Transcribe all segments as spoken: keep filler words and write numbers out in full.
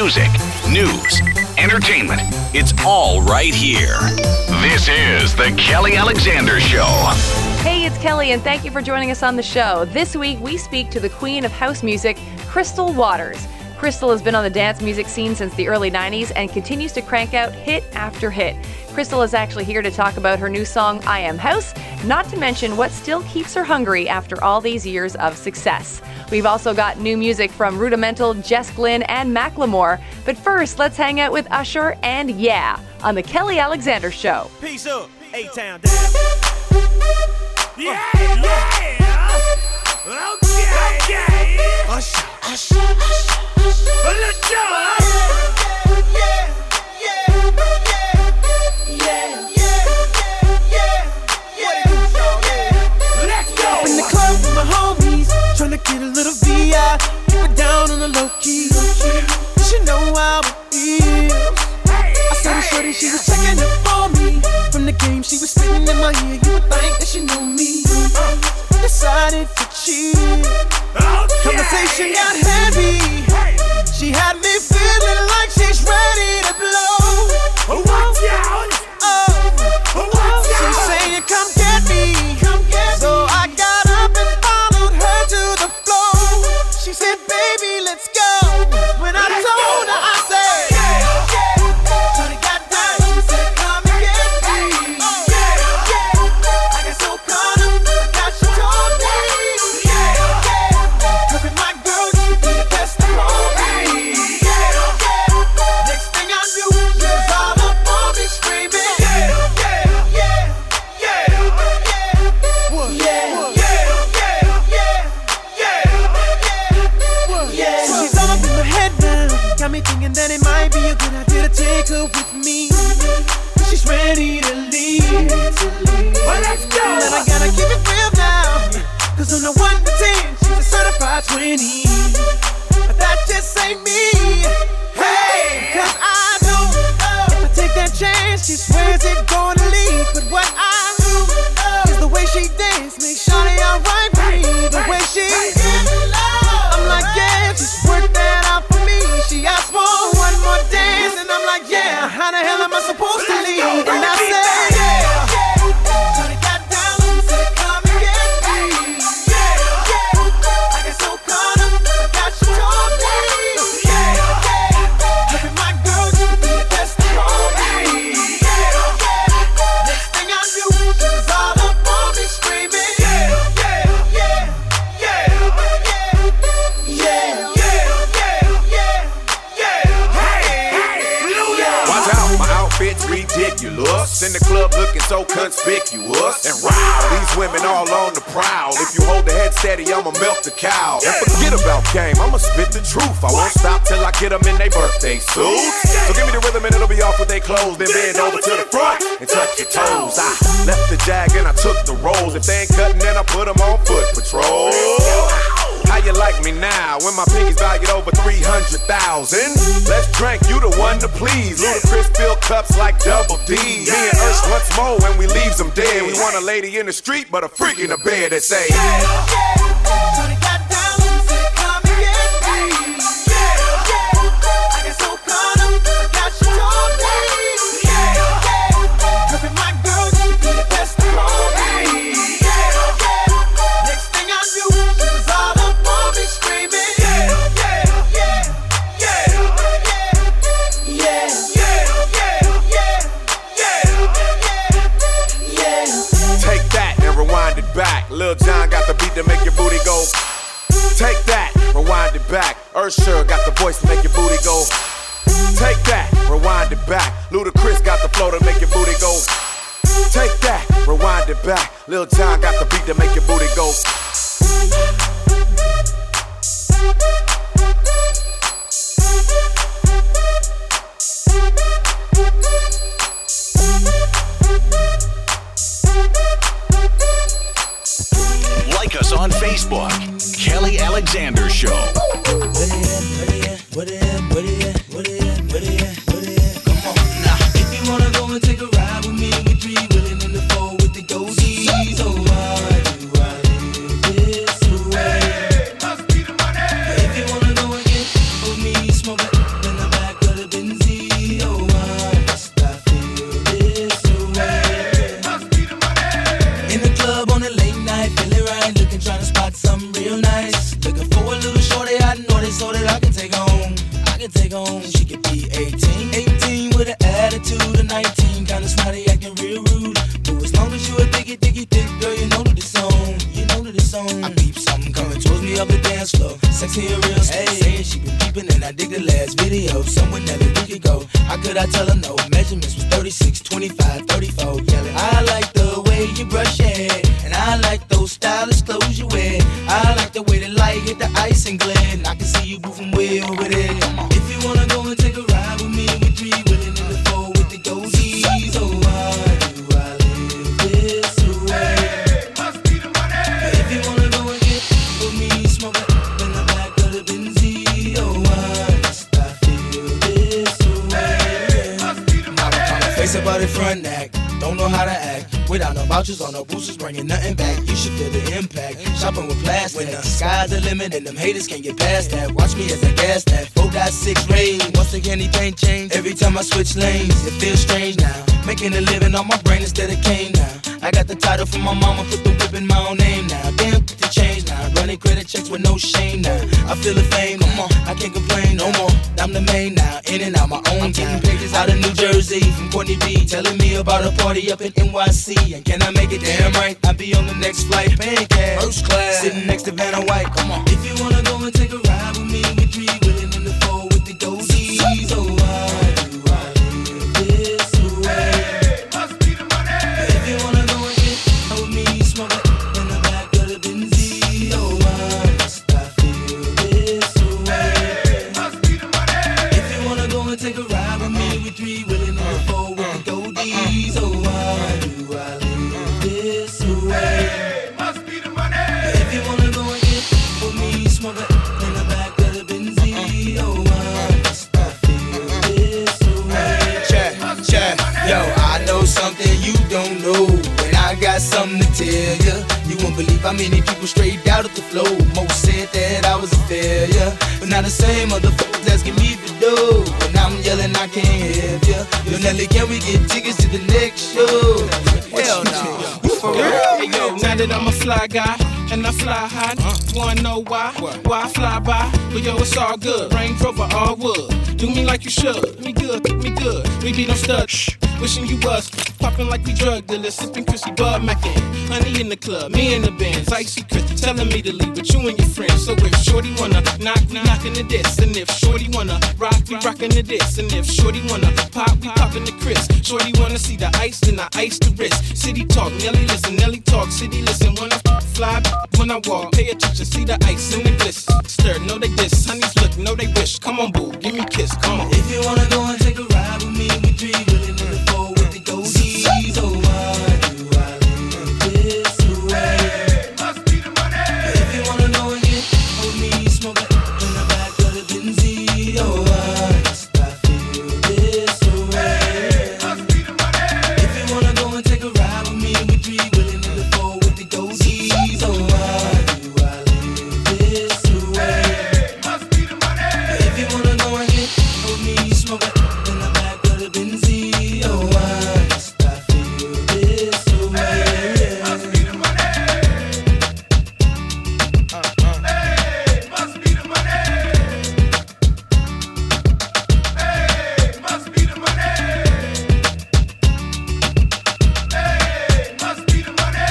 music, news, entertainment. It's all right here. This is The Kelly Alexander Show. Hey, it's Kelly, and thank you for joining us on the show. This week, we speak to the queen of house music, Crystal Waters. Crystal has been on the dance music scene since the early nineties and continues to crank out hit after hit. Crystal is actually here to talk about her new song, I Am House, not to mention what still keeps her hungry after all these years of success. We've also got new music from Rudimental, Jess Glynn, and Macklemore. But first, let's hang out with Usher and Yeah on The Kelly Alexander Show. Peace up, A-Town down. Yeah, yeah. Okay, okay. Usher, Usher, Usher. Let's go! Yeah, yeah, yeah, yeah, yeah, yeah. Let's go! In the club with my homies, tryna get a little V I, keep it down on the low key. You should know how it feels. I saw the shorty, she was checking up on me. From the game, she was spitting in my ear. You would think that she knew me. Decided to cheat. Conversation got heavy. She had me feeling like she's ready to blow. Watch out! Oh, watch out! She's saying, "Come get me." Come get so me. I got up and followed her to the floor. She said, "Baby, let's go." When I let's told go. her, I said, "Yeah, yeah." So they got down. She said, "Come and get me." Oh, yeah, yeah. I got so caught up, I got she told me. Yeah, yeah. Cause my girl, you be the best of all. Got me thinking that it might be a good idea to take her with me. She's ready to leave. Well, let's go. And I gotta keep it real now. Cause on the one to ten, she's a certified twenty. But that just ain't me. Hey, cause I know if I take that chance, she swears it's gonna leave. But what I do is the way she dance makes Shawty alright with me. The way she I'm like, yeah, just work that out for me. She asked for one more dance, and I'm like, yeah, how the hell am I supposed to leave? And I said, yeah. So they got down and said, come and get me. Yeah, I got so caught up, I got you told me. Yeah, look at my girl, you could be the best of all me. Yeah, next thing I knew, she was all up on me screaming. Yeah, yeah, yeah, yeah, yeah, yeah. Outfits ridiculous, in the club looking so conspicuous. And wow, these women all on the prowl. If you hold the head steady, I'ma milk the cow. And forget about game, I'ma spit the truth. I won't stop till I get them in their birthday suits. So give me the rhythm and it'll be off with they clothes. Then bend over to the front and touch your toes. I left the jag and I took the rolls. If they ain't cutting, then I put them on foot patrol. How you like me now when my pinky's valued over three hundred thousand? Let's drink, you the one to please. Ludacris fill cups like Double D. Me and Ursh once more when we leaves them dead. We want a lady in the street but a freak in the bed that say yeah, yeah. So they got down and said come and get me. Yeah, yeah. I got so caught up, I got you told me. Yeah, yeah. Look at my girl, you could be the best of all me. Yeah, yeah. Next thing I knew, she was all up on me screaming. Yeah, yeah, yeah, yeah, yeah, yeah, yeah, yeah. Take that and rewind it back. Lil Jon got the beat to make your booty go. Take that, rewind it back. Usher got the voice to make your booty go. Take that, rewind it back. Ludacris got the flow to make your booty go. Take that, rewind it back. Lil Jon got the beat to make your booty go. Like us on Facebook, Kelly Alexander Show. What it is, what it is, what it is, what it is, what it is. Come on now. If you wanna go and take a ride with me, we three willing in the four with the goldies. Oh, why do I live this way? Hey, must be the money. If you so that I can take home. I can take home. She could be eighteen, eighteen with an attitude of nineteen, kinda snotty, acting real rude. But as long as you a diggy, diggy, thick girl, you know that it's on. You know that it's on. I peep something coming towards me up the dance floor. Sexy and real slow. Hey, saying she been peeping and I dig the last video. Somewhere Nelly we could go. How could I tell her no? Measurements was thirty-six, twenty-five, thirty-four. Yelling, I like the way you brush your hair, and I like those stylish clothes you wear. I like the way the light hit the ice and glare, and I can see you moving way over there. If you wanna go and take a ride with me, we three willing in the four with the goldies. Oh, why do I live this way? Hey, must be the money. If you wanna go and get with me, smoke it in the back of the Benzie. Oh, why must I feel this way? Hey, must be the money. Now face about it front act, don't know how to act. Without no vouchers or no boosters, bringing nothing back. You should feel the impact. Shopping with plastic. When the sky's the limit and them haters can't get past that. Watch me as I gas that. four point six range. Once again, anything change. Every time I switch lanes, it feels strange now. Making a living on my brain instead of cane now. I got the title from my mama, put the whip in my own name now. Damn, put the change now. Running credit checks with no shame now. I feel the fame, come on, I can't complain no more. I'm the main now, in and out my own time. Pages out of New Jersey from Courtney B, telling me about a party up in N Y C. And can I make it damn right? I'll be on the next flight, paying cash, first class, sitting next to Vanna White. Come on. If you wanna go and take a ride with me, we three willing in the four with the goldies. Oh, why do I live this way? Hey, must be the money. If you wanna go and get with me, smoke it in the back of the Benzie. Oh, why must I feel this way? Hey, must be the money. If you wanna go and take a ride with me, we three willing in the four with the goldies. Oh, why do I live this way? Hey, must be the money. If you wanna go and get with me, smoke it in the back of the Benzie. Oh, why must I feel this way? Check, check. Yo, I know something you don't know, and I got something to tell ya. You won't believe how many people straight out of the flow. Most said that I was a failure, but now the same motherfuckers asking me for dough. And I'm yelling I can't help ya. Yo, Nelly, can we get tickets to the next show? Hell no. You for real? Hey, yo, now that I'm a fly guy and I fly high, wanna know why? Why I fly by? But yo, it's all good. Range Rover, all wood. Do me like you should. Me good, me good. We be no studs. Wishing you was popping like we drug dealers, sipping Chrissy Bud Mackin. Honey in the club, me in the Benz, icy Chris telling me to leave with you and your friends. So if Shorty wanna knock, we knockin' the diss, and if Shorty wanna rock, we rockin' the diss, and if Shorty wanna pop, we poppin' the Chris. Shorty wanna see the ice, then I ice the wrist. City talk, Nelly listen, Nelly talk, city listen. When I fly, when I walk, pay attention, see the ice and the gliss. Stir, know they diss, honeys look, know they wish. Come on, boo, give me a kiss, come on. If you wanna go and take a ride with me, we three willing in the four with the goldies. Oh, why do I live this way? Hey, must be the money. If you wanna go and get with me, smoke it in the back of the Benzie. Oh, why must I feel this way? Hey, must be the money. If you wanna go and take a ride with me, we three willing in the four with the goldies. Oh, why do I live this way? Hey, must be the money. If you wanna go and get with me, smoke it in the back of the Benzie. Oh, why must I feel this way? Hey, must be the money. Uh, uh. Hey, must be the money. Hey, must be the money. Hey, must be the money.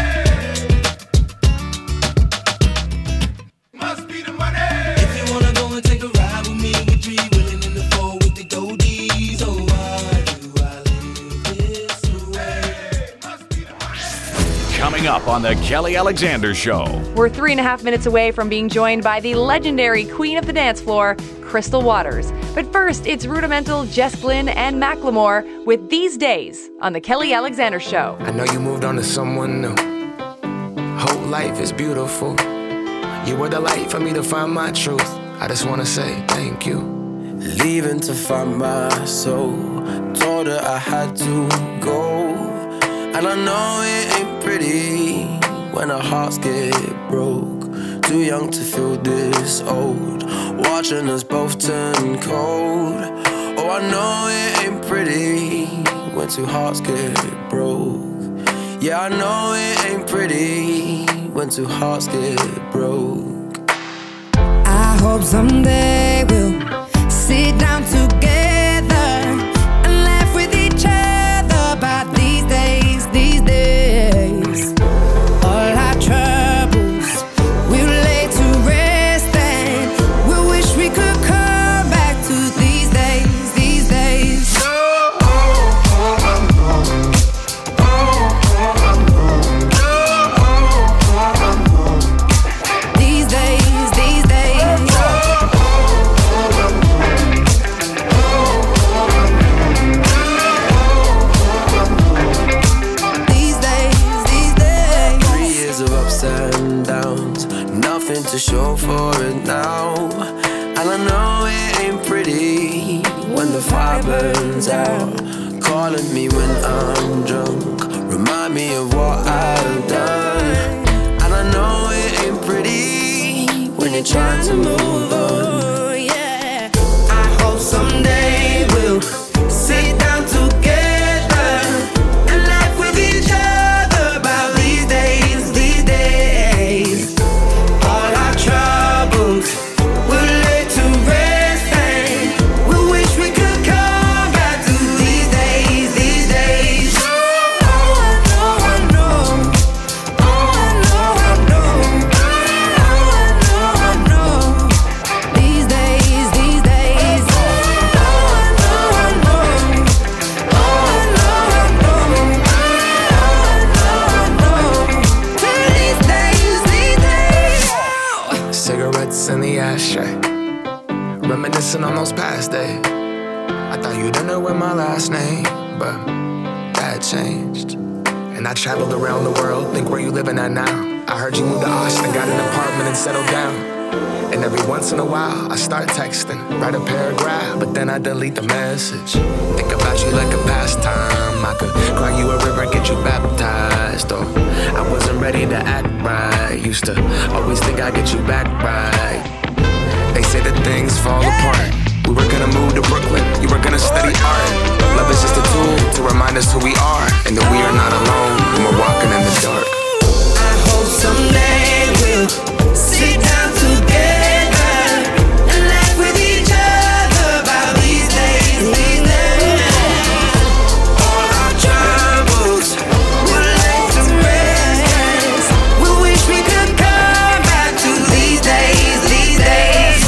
Must be the money. If you wanna go and take a ride with me, we three willing in the four with the goldies. Oh, why do I live this way? Must be the money. Coming up on the Kelly Alexander Show. We're three and a half minutes away from being joined by the legendary queen of the dance floor, Crystal Waters. But first, it's Rudimental, Jess Glynn, and Macklemore with These Days on the Kelly Alexander Show. I know you moved on to someone new. Whole life is beautiful. You were the light for me to find my truth. I just wanna say thank you. Leaving to find my soul. Told her I had to go. And I know it ain't pretty when our hearts get broke. Too young to feel this old. Watching us both turn cold. Oh, I know it ain't pretty when two hearts get broke. Yeah, I know it ain't pretty when two hearts get broke. I hope someday pretty when the fire burns out. Calling me when I'm drunk, remind me of what I've done. And I know it ain't pretty when you're trying to move on. Yeah. I hope someday we'll sit down together and laugh with each other about these days, these days. All our troubles we'll lay to rest, and we wish we could come back to these days, these days. Oh, I know, I know, oh, I know, I know, oh, I know, I know. These days, these days. Oh, I know, I know, oh, I know, I know, oh, I know, I know. These days, these days. Cigarettes in the ashtray, reminiscing on those past days. I thought you'd know with my last name, but that changed. And I traveled around the world, think where you living at now. I heard you moved to Austin, got an apartment and settled down. And every once in a while, I start texting, write a paragraph, but then I delete the message. Think about you like a pastime. I could cry you a river, get you baptized. Though I wasn't ready to act right. Used to always think I'd get you back right. They say that things fall apart. We were gonna move to Brooklyn, you were gonna study art. Love is just a tool to remind us who we are, and that we are not alone when we're walking in the dark. I hope someday we'll sit down together and laugh with each other about these days, these days. All our troubles we'll lay to rest. We wish we could come back to these days, these days.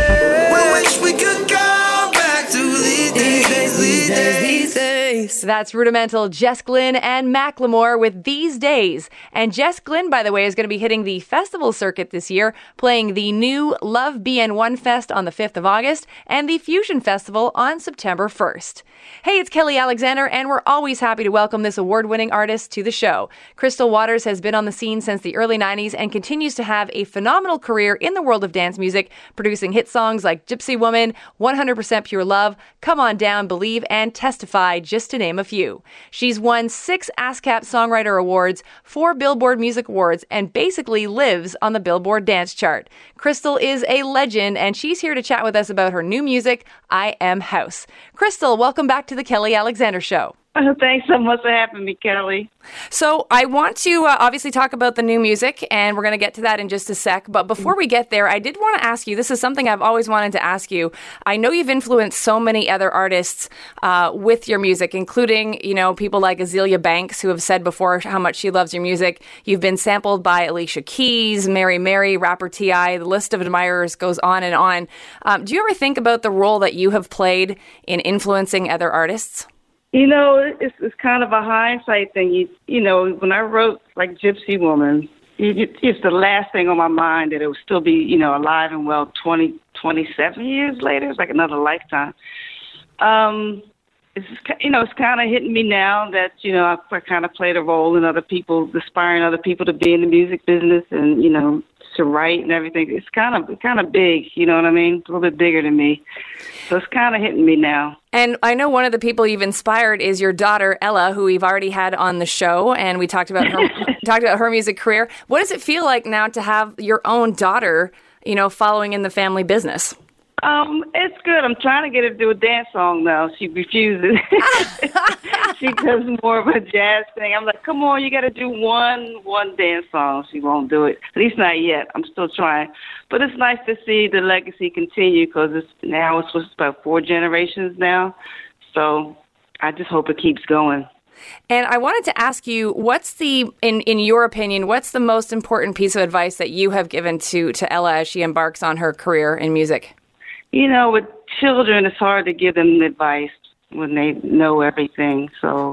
We wish we could come back to these days, these days, these days. That's Rudimental, Jess Glynn, and Macklemore with These Days. And Jess Glynn, by the way, is going to be hitting the festival circuit this year, playing the new Love B N one Fest on the fifth of August and the Fusion Festival on September first. Hey, it's Kelly Alexander, and we're always happy to welcome this award-winning artist to the show. Crystal Waters has been on the scene since the early nineties and continues to have a phenomenal career in the world of dance music, producing hit songs like Gypsy Woman, one hundred percent Pure Love, Come On Down, Believe, and Testify, just to name a few. She's won six ASCAP Songwriter Awards, four Billboard Music Awards, and basically lives on the Billboard Dance Chart. Crystal is a legend, and she's here to chat with us about her new music, I Am House. Crystal, welcome back to the Kelly Alexander Show. Oh, thanks so much for having me, Kelly. So I want to uh, obviously talk about the new music, and we're going to get to that in just a sec. But before we get there, I did want to ask you, this is something I've always wanted to ask you. I know you've influenced so many other artists uh, with your music, including, you know, people like Azealia Banks, who have said before how much she loves your music. You've been sampled by Alicia Keys, Mary Mary, rapper T I The list of admirers goes on and on. Um, do you ever think about the role that you have played in influencing other artists? You know, it's it's kind of a hindsight thing. You you know, when I wrote like Gypsy Woman, it, it's the last thing on my mind that it would still be, you know, alive and well twenty, twenty-seven years later. It's like another lifetime. Um, it's you know, it's kind of hitting me now that, you know, I, I kind of played a role in other people, inspiring other people to be in the music business and, you know, to write and everything. It's kind of kind of big, you know what I mean? A little bit bigger than me. So it's kind of hitting me now. And I know one of the people you've inspired is your daughter, Ella, who we've already had on the show, and we talked about her talked about her music career. What does it feel like now to have your own daughter, you know, following in the family business? Um, it's good. I'm trying to get her to do a dance song now. She refuses. She does more of a jazz thing. I'm like, come on, you got to do one one dance song. She won't do it. At least not yet. I'm still trying. But it's nice to see the legacy continue because it's now it's about four generations now. So I just hope it keeps going. And I wanted to ask you, what's the, in, in your opinion, what's the most important piece of advice that you have given to, to Ella as she embarks on her career in music? You know, with children, it's hard to give them advice when they know everything. So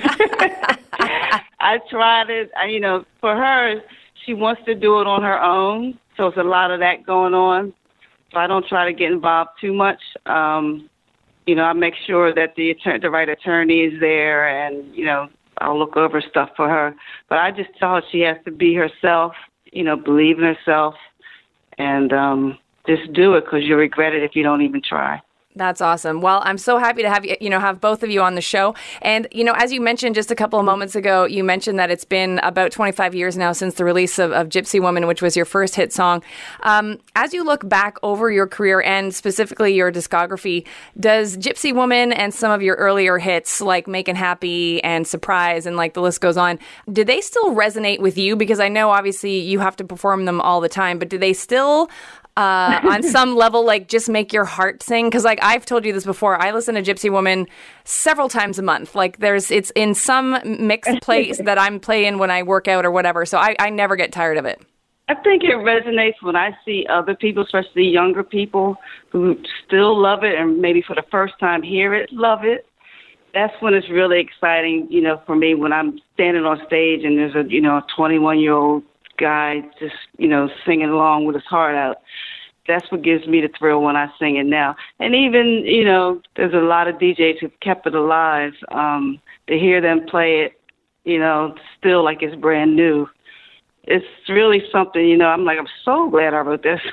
I try to, you know, for her, she wants to do it on her own. So it's a lot of that going on. So I don't try to get involved too much. Um, you know, I make sure that the attorney, the right attorney is there and, you know, I'll look over stuff for her. But I just tell her she has to be herself, you know, believe in herself and, um, just do it because you'll regret it if you don't even try. That's awesome. Well, I'm so happy to have you, you know, have both of you on the show. And, you know, as you mentioned just a couple of moments ago, you mentioned that it's been about twenty-five years now since the release of, of Gypsy Woman, which was your first hit song. Um, as you look back over your career and specifically your discography, does Gypsy Woman and some of your earlier hits like Makin' Happy and Surprise and like the list goes on, do they still resonate with you? Because I know obviously you have to perform them all the time, but do they still... Uh, on some level, like, just make your heart sing? Because, like, I've told you this before, I listen to Gypsy Woman several times a month. Like, there's, it's in some mixed place that I'm playing when I work out or whatever, so I, I never get tired of it. I think it resonates when I see other people, especially younger people, who still love it and maybe for the first time hear it, love it. That's when it's really exciting, you know, for me, when I'm standing on stage and there's a, you know, a twenty-one-year-old guy just, you know, singing along with his heart out. That's what gives me the thrill when I sing it now. And even, you know, there's a lot of D Js who've kept it alive. Um, to hear them play it, you know, still like it's brand new. It's really something, you know, I'm like, I'm so glad I wrote this.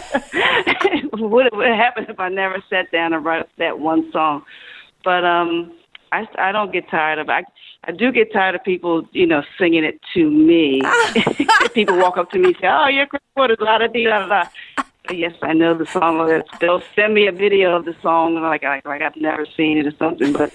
What would happen if I never sat down and wrote that one song? But um, I, I don't get tired of it. I, I do get tired of people, you know, singing it to me. People walk up to me and say, oh, you're Chris Waters, la da dee da da. Yes, I know the song. They'll send me a video of the song, like, like, like I've never seen it or something. But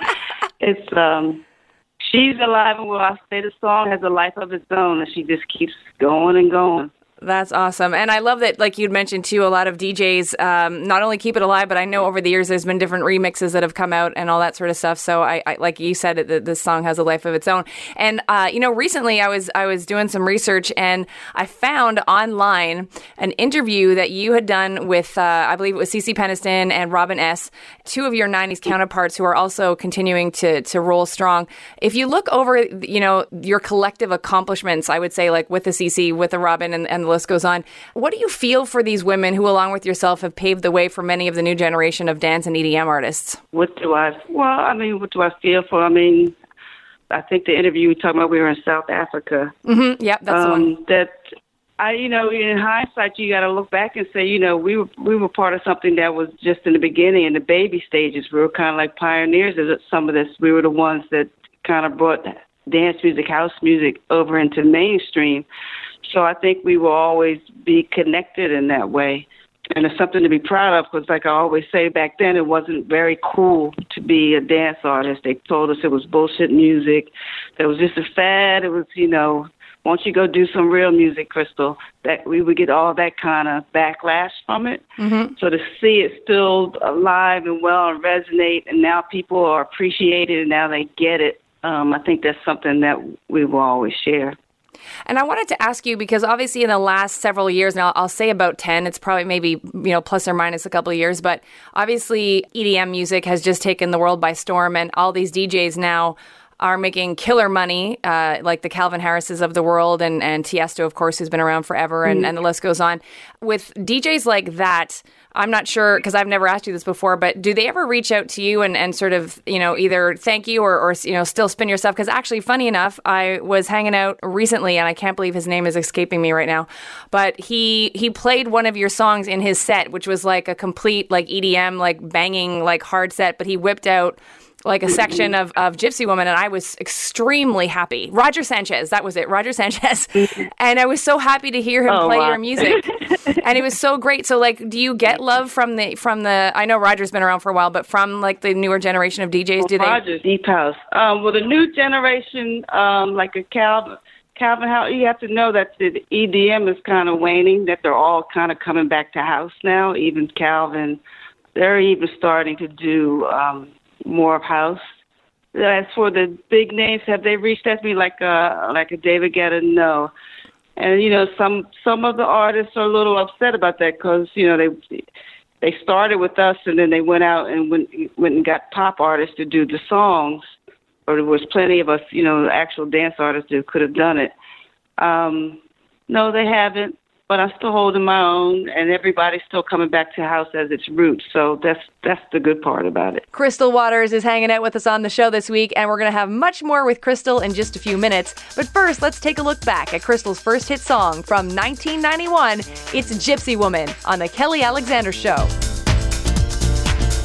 it's, um, she's alive and well. I say the song has a life of its own, and she just keeps going and going. That's awesome. And I love that, like you'd mentioned, too, a lot of D Js um, not only keep it alive, but I know over the years there's been different remixes that have come out and all that sort of stuff. So, I, I like you said, the, the song has a life of its own. And, uh, you know, recently I was I was doing some research and I found online an interview that you had done with, uh, I believe it was CeCe Peniston and Robin S., two of your nineties counterparts who are also continuing to, to roll strong. If you look over, you know, your collective accomplishments, I would say, like with the CeCe, with the Robin, and, and the list goes on. What do you feel for these women who, along with yourself, have paved the way for many of the new generation of dance and E D M artists? What do I, well, I mean, what do I feel for? I mean, I think the interview we talking about, we were in South Africa. Mm-hmm. Yep, that's um, the one. That, I, you know, in hindsight, you got to look back and say, you know, we were, we were part of something that was just in the beginning, in the baby stages. We were kind of like pioneers of some of this. We were the ones that kind of brought dance music, house music over into mainstream. So I think we will always be connected in that way. And it's something to be proud of, because like I always say, back then it wasn't very cool to be a dance artist. They told us it was bullshit music. It was just a fad. It was, you know, once you go do some real music, Crystal, that we would get all that kind of backlash from it. Mm-hmm. So to see it still alive and well and resonate, and now people are appreciating it and now they get it, um, I think that's something that we will always share. And I wanted to ask you, because obviously in the last several years, now I'll say about ten, it's probably maybe, you know, plus or minus a couple of years, but obviously E D M music has just taken the world by storm, and all these D Js now are making killer money, uh, like the Calvin Harrises of the world, and, and Tiesto, of course, who's been around forever, and, and the list goes on. With D Js like that, I'm not sure, because I've never asked you this before, but do they ever reach out to you and, and sort of, you know, either thank you or, or, you know, still spin your stuff? Because actually, funny enough, I was hanging out recently, and I can't believe his name is escaping me right now, but he he played one of your songs in his set, which was like a complete, like, E D M, like, banging, like, hard set, but he whipped out like a section of, of Gypsy Woman, and I was extremely happy. Roger Sanchez, that was it, Roger Sanchez. And I was so happy to hear him oh, play wow. your music. And it was so great. So, like, do you get love from the, from the, I know Roger's been around for a while, but from, like, the newer generation of D Js, well, do they? Roger's Deep House. Um, well, the new generation, um, like a Calvin, Calvin House, you have to know that the E D M is kind of waning, that they're all kind of coming back to house now. Even Calvin, they're even starting to do um, more of house. As for the big names, have they reached out to me like a, like a David Guetta? No. And, you know, some some of the artists are a little upset about that, because, you know, they they started with us and then they went out and went, went and got pop artists to do the songs. Or there was plenty of us, you know, actual dance artists who could have done it. Um, no, they haven't. But I'm still holding my own, and everybody's still coming back to house as its roots. So that's that's the good part about it. Crystal Waters is hanging out with us on the show this week, and we're going to have much more with Crystal in just a few minutes. But first, let's take a look back at Crystal's first hit song from nineteen ninety-one. It's Gypsy Woman on The Kelly Alexander Show.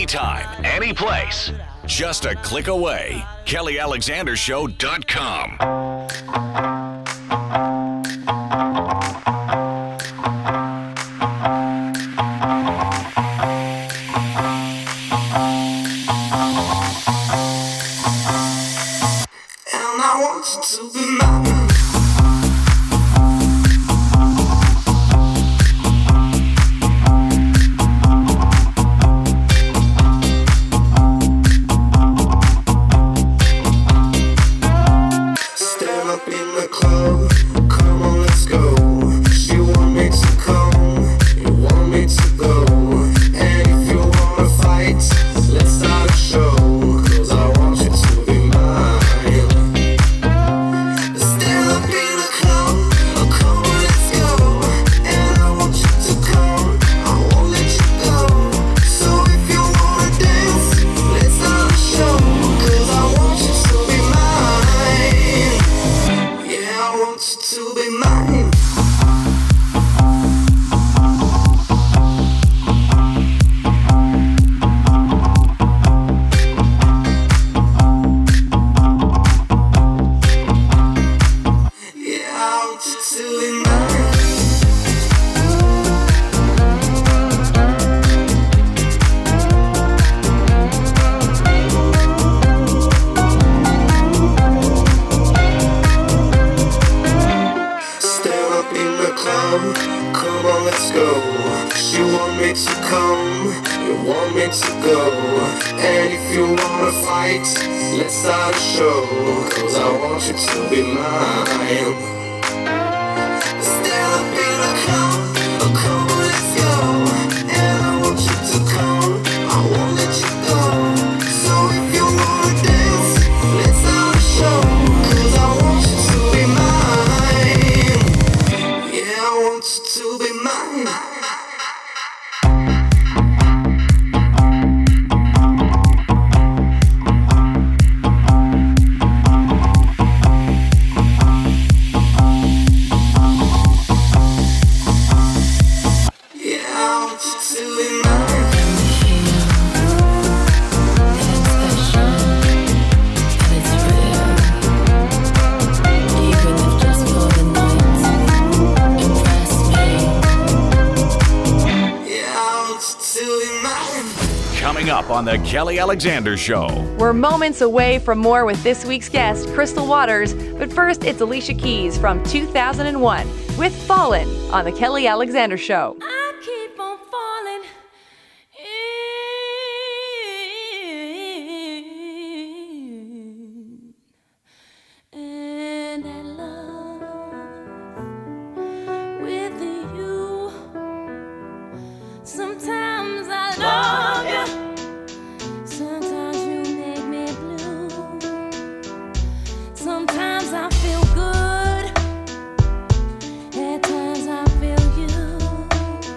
anytime, any place. Just a click away. Kelly Alexander Show dot com. And I want you to be mine. On the Kelly Alexander Show. We're moments away from more with this week's guest, Crystal Waters, but first it's Alicia Keys from two thousand one with Fallin' on the Kelly Alexander Show. I keep on falling in, and I love with you. Sometimes I love you. Sometimes you make me blue. Sometimes I feel good. At times I feel you.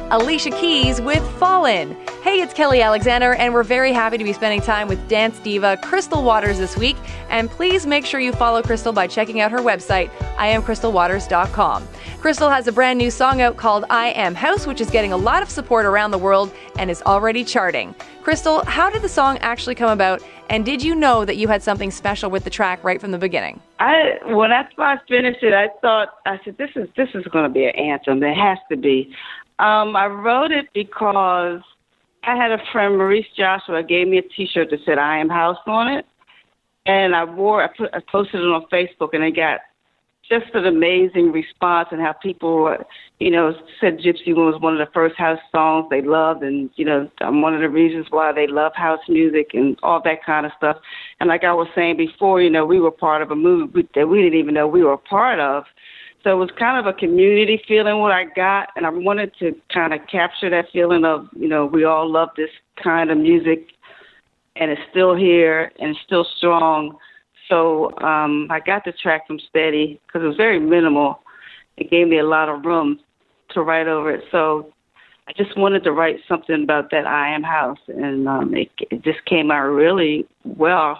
Alicia Keys with Fallin'. Hey, it's Kelly Alexander, and we're very happy to be spending time with dance diva Crystal Waters this week. And please make sure you follow Crystal by checking out her website, I am crystal waters dot com. Crystal has a brand new song out called I Am House, which is getting a lot of support around the world and is already charting. Crystal, how did the song actually come about, and did you know that you had something special with the track right from the beginning? I when I first finished it, I thought I said this is this is going to be an anthem. It has to be. Um, I wrote it because I had a friend, Maurice Joshua, gave me a T-shirt that said I Am House on it, and I wore. I, put, I posted it on Facebook, and I got just an amazing response, and how people, you know, said Gypsy Woman was one of the first house songs they loved, and, you know, I'm one of the reasons why they love house music and all that kind of stuff. And like I was saying before, you know, we were part of a movie that we didn't even know we were a part of. So it was kind of a community feeling what I got, and I wanted to kind of capture that feeling of, you know, we all love this kind of music, and it's still here, and it's still strong. So um, I got the track from Steady because it was very minimal. It gave me a lot of room to write over it. So I just wanted to write something about that I Am House, and um, it, it just came out really well.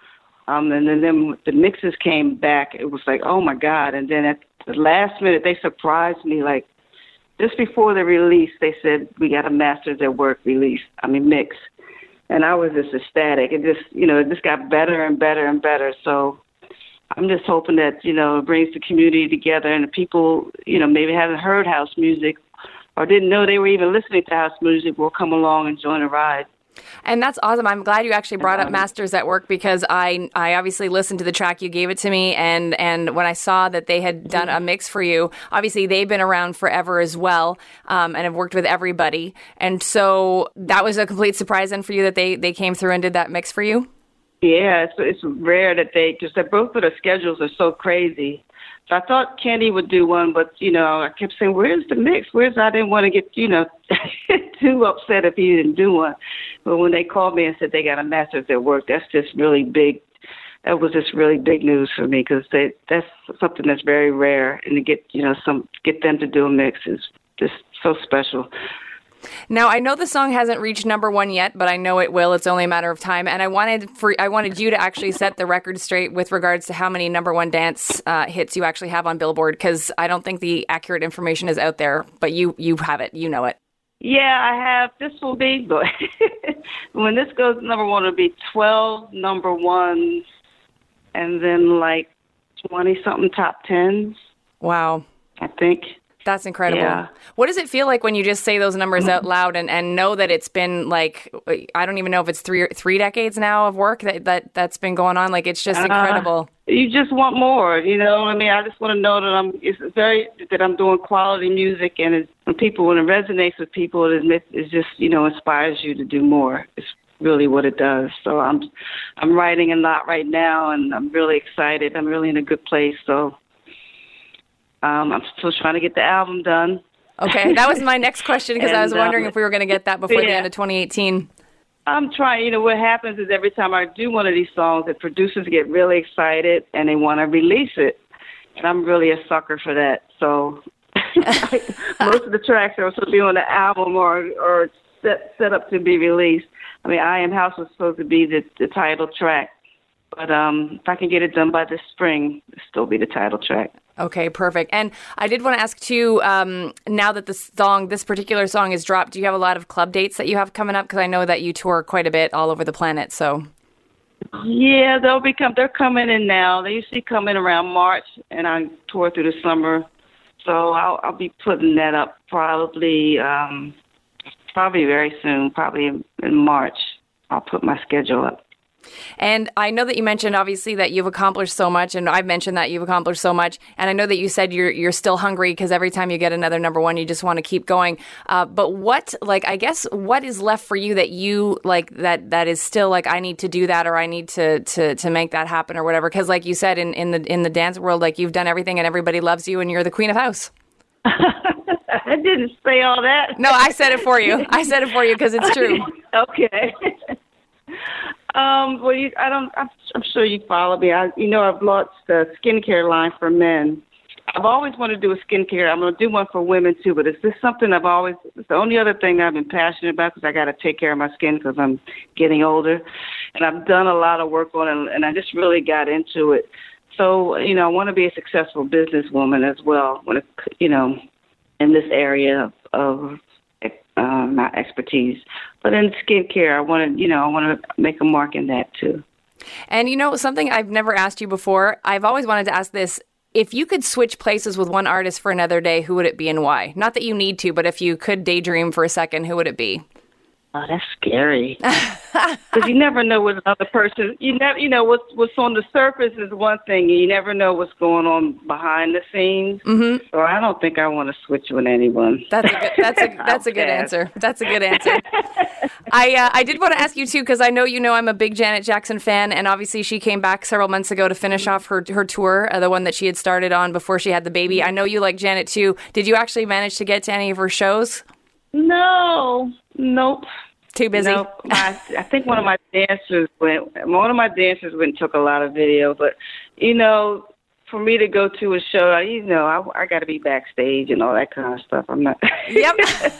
Um, and then, then the mixes came back. It was like, oh, my God. And then at the last minute, they surprised me. Like, just before the release, they said, we got a Masters at Work release, I mean, mix. And I was just ecstatic. It just, you know, it just got better and better and better. So I'm just hoping that, you know, it brings the community together, and the people, you know, maybe haven't heard house music or didn't know they were even listening to house music will come along and join the ride. And that's awesome. I'm glad you actually brought up Masters at Work, because I I obviously listened to the track, you gave it to me, and, and when I saw that they had done a mix for you, obviously they've been around forever as well, um, and have worked with everybody. And so that was a complete surprise then for you that they, they came through and did that mix for you? Yeah, it's, it's rare that they, because both of their schedules are so crazy. So I thought Kenny would do one, but, you know, I kept saying, where's the mix? Where's, I didn't want to get, you know, too upset if he didn't do one. But when they called me and said they got a Masters at Work, that's just really big. That was just really big news for me, because they, that's something that's very rare. And to get, you know, some, get them to do a mix is just so special. Now, I know the song hasn't reached number one yet, but I know it will. It's only a matter of time. And I wanted for I wanted you to actually set the record straight with regards to how many number one dance uh, hits you actually have on Billboard, because I don't think the accurate information is out there, but you, you have it. You know it. Yeah, I have. This will be, but when this goes number one, it'll be twelve number ones and then like twenty-something top tens. Wow. I think. That's incredible. Yeah. What does it feel like when you just say those numbers out loud and, and know that it's been like, I don't even know if it's three three decades now of work that, that, that's been going on. Like, it's just incredible. Uh, you just want more, you know. I mean, I just want to know that I'm, it's very, that I'm doing quality music, and it's, when people, when it resonates with people, it, it just, you know, inspires you to do more. It's really what it does. So I'm, I'm writing a lot right now, and I'm really excited. I'm really in a good place. So Um, I'm still trying to get the album done. Okay, that was my next question, because I was wondering um, if we were going to get that before yeah. the end of twenty eighteen. I'm trying. You know, what happens is every time I do one of these songs, the producers get really excited and they want to release it. And I'm really a sucker for that. So most of the tracks are supposed to be on the album or, or set, set up to be released. I mean, I Am House was supposed to be the, the title track. But um, if I can get it done by this spring, it'll still be the title track. Okay, perfect. And I did want to ask too, um, now that the song, this particular song is dropped, do you have a lot of club dates that you have coming up? Because I know that you tour quite a bit all over the planet, so. Yeah, they'll be come, they're coming in now. They usually come in around March, and I tour through the summer. So I'll, I'll be putting that up probably, um, probably very soon, probably in, in March. I'll put my schedule up. And I know that you mentioned, obviously, that you've accomplished so much, and I've mentioned that you've accomplished so much, and I know that you said you're you're still hungry, because every time you get another number one, you just want to keep going. Uh, but what, like, I guess, what is left for you that you, like, that that is still, like, I need to do that, or I need to to, to make that happen, or whatever? Because, like you said, in, in the in the dance world, like, you've done everything, and everybody loves you, and you're the queen of house. I didn't say all that. No, I said it for you. I said it for you because it's true. Okay. Um, well, you, I don't. I'm, I'm sure you follow me. I, you know, I've launched a skincare line for men, I've always wanted to do a skincare. I'm going to do one for women, too, but it's just something I've always, it's the only other thing I've been passionate about because I got to take care of my skin because I'm getting older. And I've done a lot of work on it, and I just really got into it. So, you know, I want to be a successful businesswoman as well, when it, you know, in this area of uh, my expertise. But in skincare, I want to, you know, I want to make a mark in that, too. And, you know, something I've never asked you before, I've always wanted to ask this. If you could switch places with one artist for another day, who would it be and why? Not that you need to, but if you could daydream for a second, who would it be? Oh, that's scary. Because you never know what another person, you never, you know, what's, what's on the surface is one thing, and you never know what's going on behind the scenes. Mm-hmm. So I don't think I want to switch with anyone. That's a good, that's a, that's a good answer. That's a good answer. I uh, I did want to ask you, too, because I know you know I'm a big Janet Jackson fan, and obviously she came back several months ago to finish off her her tour, uh, the one that she had started on before she had the baby. I know you like Janet, too. Did you actually manage to get to any of her shows? No, nope. Too busy? Nope. I, I think one of my dancers went, one of my dancers went and took a lot of video, but, you know, for me to go to a show, you know, I, I got to be backstage and all that kind of stuff. I'm not. Yep.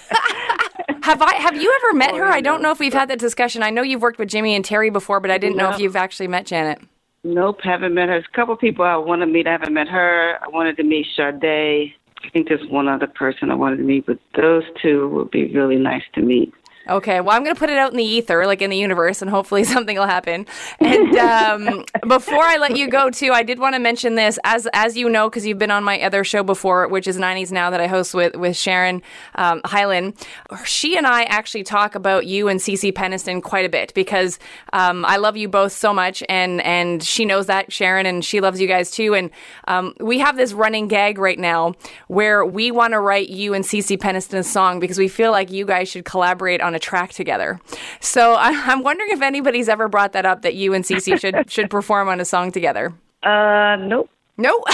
Have I? Have you ever met her? I don't know if we've had that discussion. I know you've worked with Jimmy and Terry before, but I didn't know No. if you've actually met Janet. Nope, haven't met her. There's a couple people I want to meet. I haven't met her. I wanted to meet Sade. I think there's one other person I wanted to meet, but those two would be really nice to meet. Okay, well, I'm going to put it out in the ether, like in the universe, and hopefully something will happen. And um, before I let you go, too, I did want to mention this. As as you know, because you've been on my other show before, which is nineties Now, that I host with, with Sharon um, Hyland, she and I actually talk about you and CeCe Peniston quite a bit because um, I love you both so much, and, and she knows that, Sharon, and she loves you guys, too. And um, we have this running gag right now where we want to write you and CeCe Peniston a song because we feel like you guys should collaborate on a track together. So I, I'm wondering if anybody's ever brought that up, that you and CeCe should should perform on a song together. Uh, nope. Nope.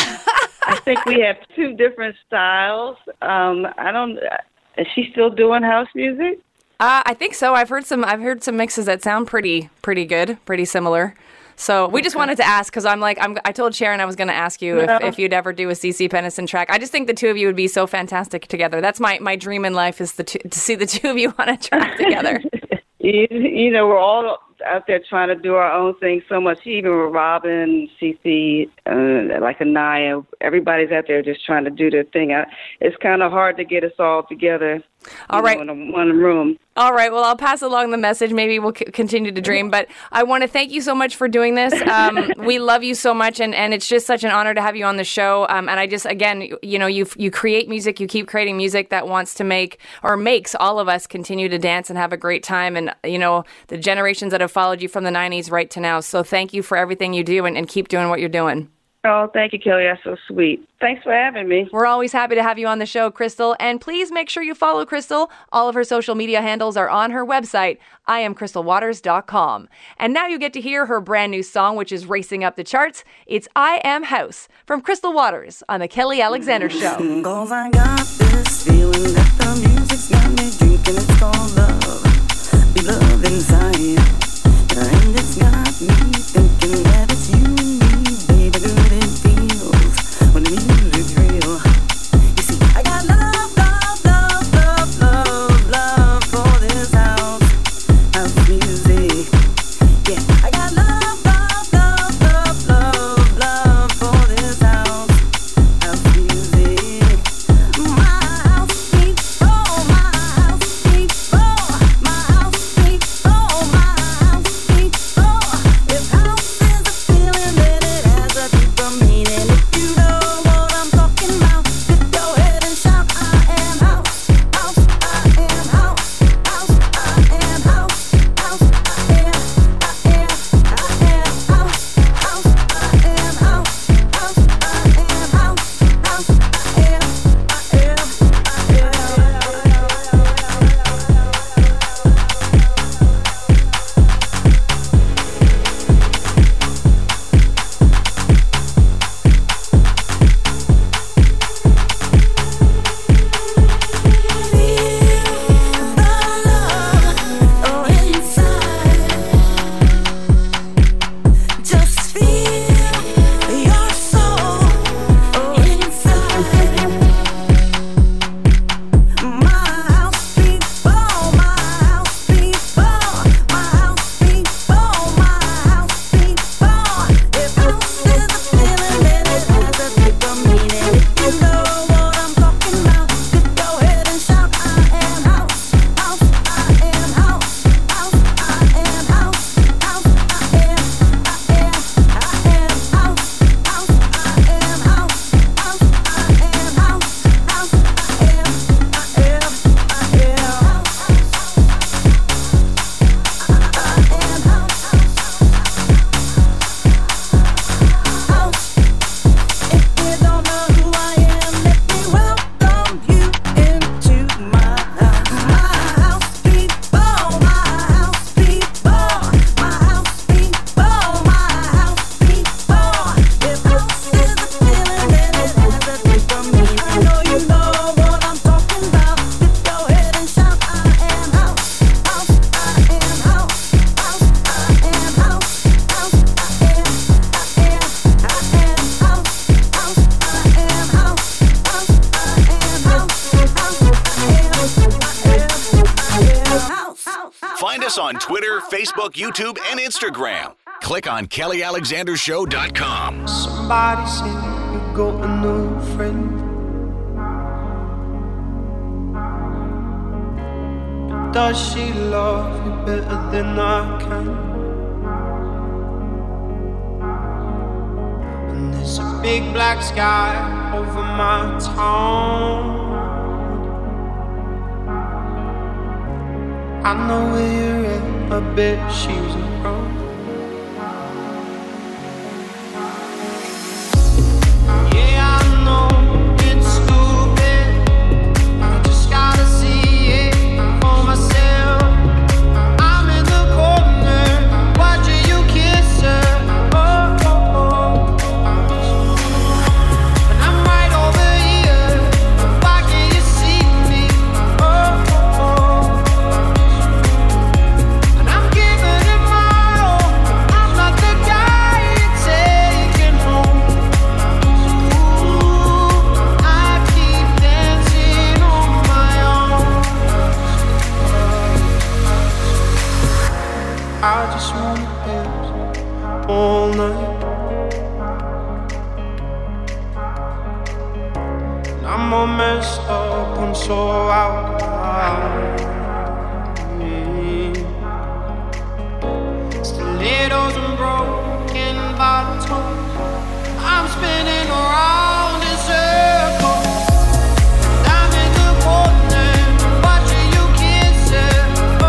I think we have two different styles. Um, I don't. Is she still doing house music? Uh, I think so. I've heard some. I've heard some mixes that sound pretty pretty good, pretty similar. So we just wanted to ask because I'm like I'm, I told Sharon I was going to ask you if, if you'd ever do a CeCe Peniston track. I just think the two of you would be so fantastic together. That's my, my dream in life is the two, to see the two of you on a track together. you, you know, we're all out there trying to do our own thing so much. Even with Robin, CeCe, uh, like Anaya, everybody's out there just trying to do their thing. I, it's kind of hard to get us all together. All right, know, in a, one room. All right. Well, I'll pass along the message. Maybe we'll c- continue to dream. But I want to thank you so much for doing this. Um, we love you so much, and, and it's just such an honor to have you on the show. Um, and I just, again, you know, you you create music, you keep creating music that wants to make or makes all of us continue to dance and have a great time. And you know, the generations that have followed you from the nineties right to now. So thank you for everything you do, and, and keep doing what you're doing. Oh, thank you, Kelly. That's so sweet. Thanks for having me. We're always happy to have you on the show, Crystal. And please make sure you follow Crystal. All of her social media handles are on her website, I am crystal waters dot com. And now you get to hear her brand new song, which is racing up the charts. It's I Am House from Crystal Waters on The Kelly Alexander Show. Cause I got this feeling that the music's got me drinking. It's called love. Be love inside. And it's got me thinking that it's you and me, baby, good it feels when the music's real. You see, I got love, love, love, love, love, love for this house, house music. Yeah, I got love, love, love, love, love, love for this house, house music. My house beat us on Twitter, Facebook, YouTube, and Instagram. Click on Kelly Alexander Show dot com. Somebody said you got a new friend. But does she love you better than I can? And there's a big black sky over my town. I know where you're at, I bet she's around. Yeah, I know it's stupid, I just gotta see it for myself. I'm in the corner, watching you kiss her. Oh, oh, oh. And I'm right over here, why can't you see me? Oh, oh, oh. I just wanna dance all night. And I'm all messed up and so out loud. Stilettos and broken bottles, I'm spinning around in circles. I'm in the corner, watching you kiss her. Oh.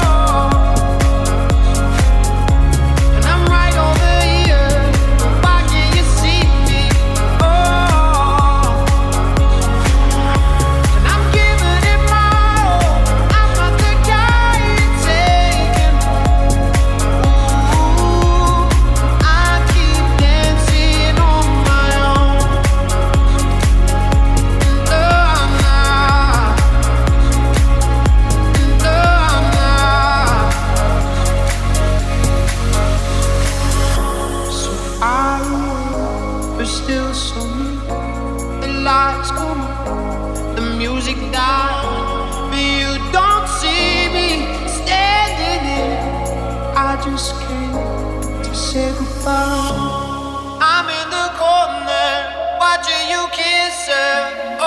I'm in the corner, watching you kiss her. Oh,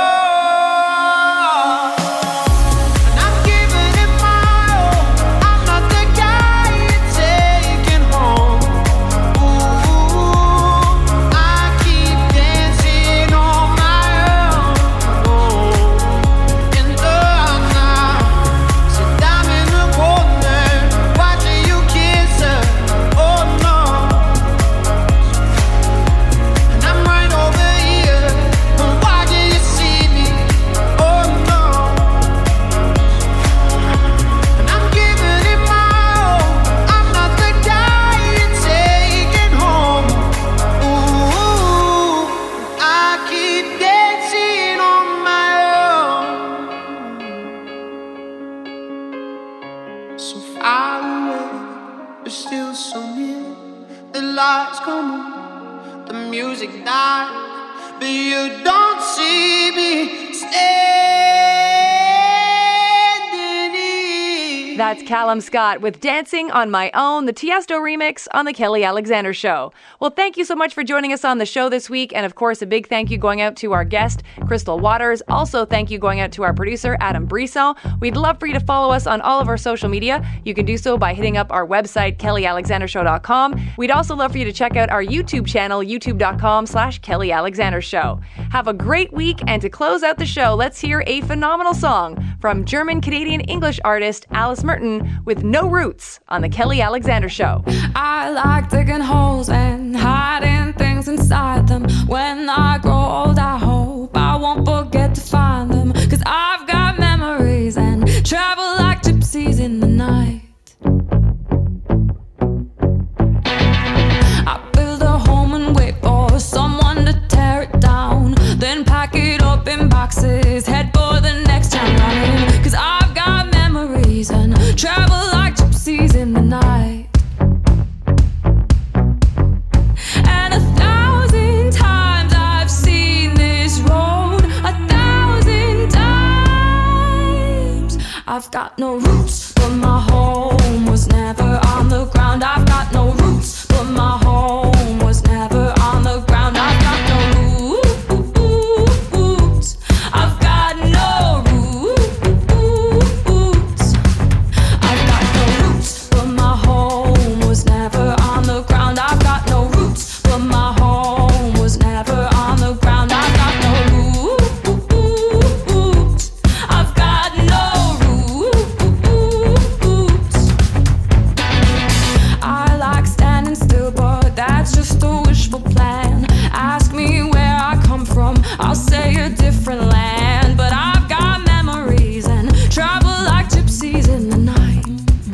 and I'm giving it my all. I'm not the guy you're taking home. Ooh, I keep dancing on my own. Oh, in the night, said I'm in the corner, watching you kiss her. Oh no. Music dies, but you don't see me standing in. That's Callum Scott with Dancing on My Own, the Tiesto remix on The Kelly Alexander Show. Well, thank you so much for joining us on the show this week. And of course, a big thank you going out to our guest, Crystal Waters. Also, thank you going out to our producer, Adam Brisson. We'd love for you to follow us on all of our social media. You can do so by hitting up our website, Kelly Alexander Show dot com. We'd also love for you to check out our YouTube channel, youtube dot com slash Kelly Alexander Show. Have a great week. And to close out the show, let's hear a phenomenal song from German-Canadian-English artist Alice Merton with No Roots on The Kelly Alexander Show. I like digging holes and hiding things inside them. When I grow old, I hope I won't forget to find them. Cause I've got memories and travel like gypsies in the night. I build a home and wait for someone to tear it down. Then pack it up in boxes, head for the next town running. Cause I've got memories and travel like gypsies in the night. And a thousand times I've seen this road, a thousand times. I've got no roots, but my home never on the ground. I've got no roots, but my home was never on the ground. I've got no roots. I've got no roots. I've got no roots, but my home was never on the ground. I've got no roots, but my home was never on the ground. I've got no roots. I've got no roots. I like standing still, but that's just a wishful plan. Ask me where I come from, I'll say a different land. But I've got memories and travel like gypsies in the night.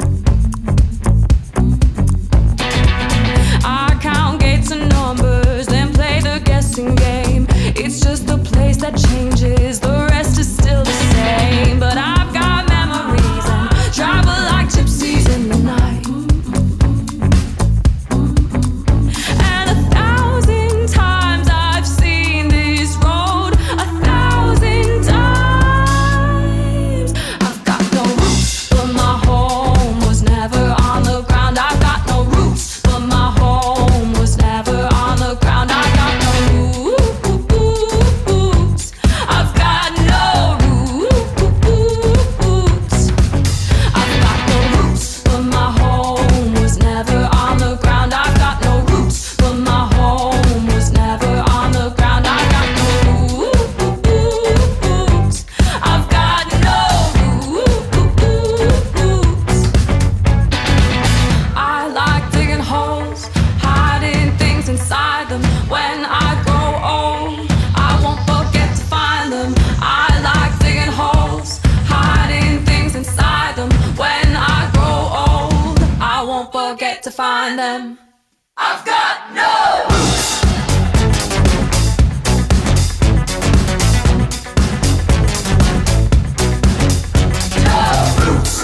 I count gates and numbers, then play the guessing game. It's just a place that changes, the rest is still the same. But I've got memories and travel like gypsies in the night. And a thousand times I've seen this road, a thousand times. I've got no roots, but my home was never on the ground. I've got no roots, but my home was never on the ground. I've got no roots. I've got no roots. I've got no roots, but my home was never on the ground. I've got no roots, but my home was never on the ground. I've got no roots. I've got no roots. I like digging holes, hiding things inside them. When I grow old, I won't forget to find them. I like digging holes, hiding things inside them. When I grow old, I won't forget to find them. I've got no roots. No roots.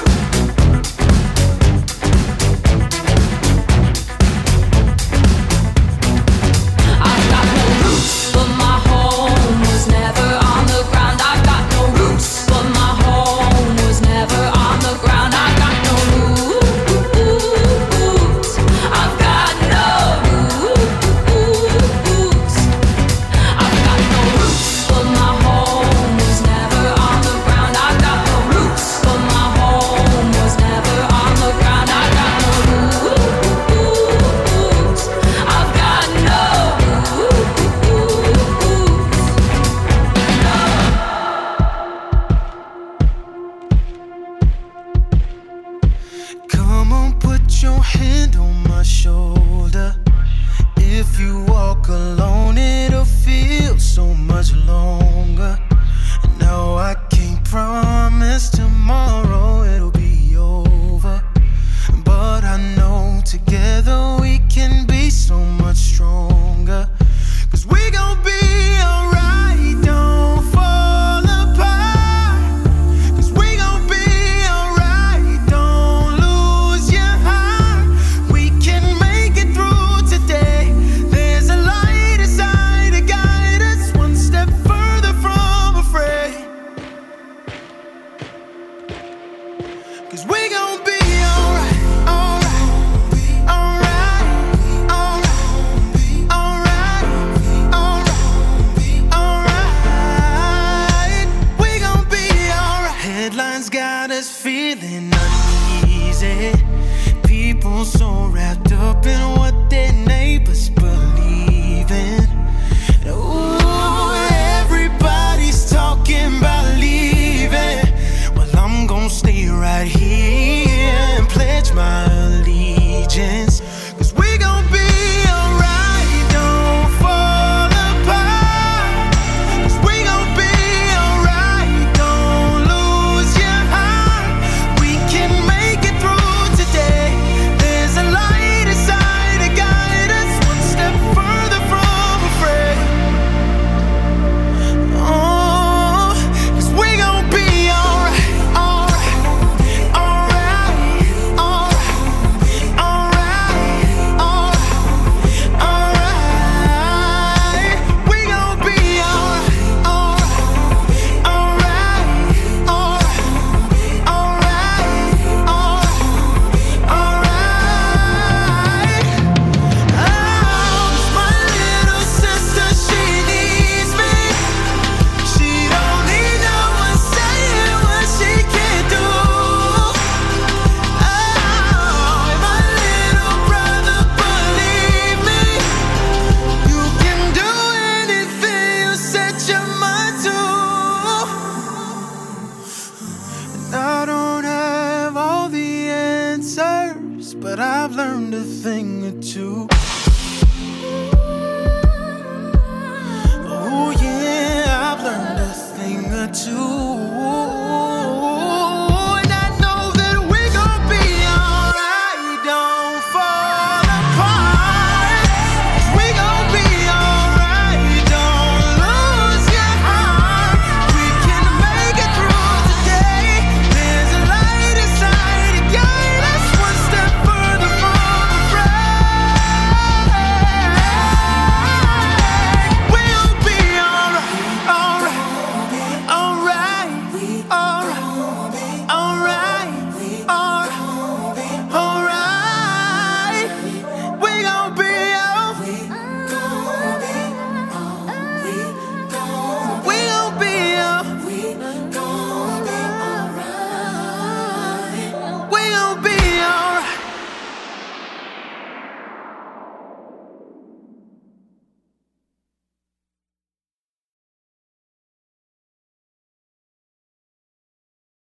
I've got no roots, but my home was never on the ground. I've got no roots, but my home was never on the ground. I've got no roots. I've got no roots. I've got no roots, but my home was never on the ground. I've got no roots, but my home was never on the ground. I've got no roots. I've got no Come on, put your hand on my shoulder. If you walk alone, it'll feel so much longer. No, I can't promise tomorrow it'll be over, but I know together we can be so much stronger. Cause we gon' be alright, don't fall apart. Cause we gon' be alright, don't lose your heart. We can make it through today. There's a light inside to guide us one step further from afraid. Cause we gon' be alright, alright, alright, alright, alright, alright, alright. We gon' be alright. Headlines got us feeling uneasy. People so wrapped up in what their neighbors believe in. Ooh, everybody's talking about leaving. Well, I'm gon' stay right here and pledge my allegiance. Cause we gon' be alright, don't fall apart. Cause we gon' be alright, don't lose your heart. We can make it through today. There's a light inside I've learned a thing or two. Oh yeah, I've learned a thing or two.